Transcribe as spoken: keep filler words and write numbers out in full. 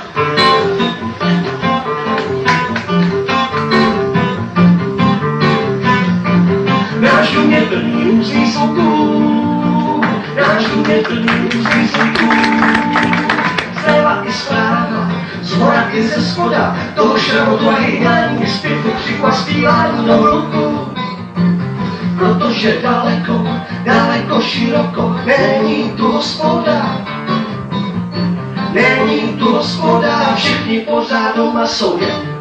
Náš dům je plný různých zvuků, náš dům je plný různých zvuků. Zleva i zpráva, zhora i ze spoda, toho šramotu a hejnání, zpěvu, křiku a zpívání do hluku. Protože daleko, daleko široko, není tu hospoda. Není tu hospoda, všichni pořád doma jsou jen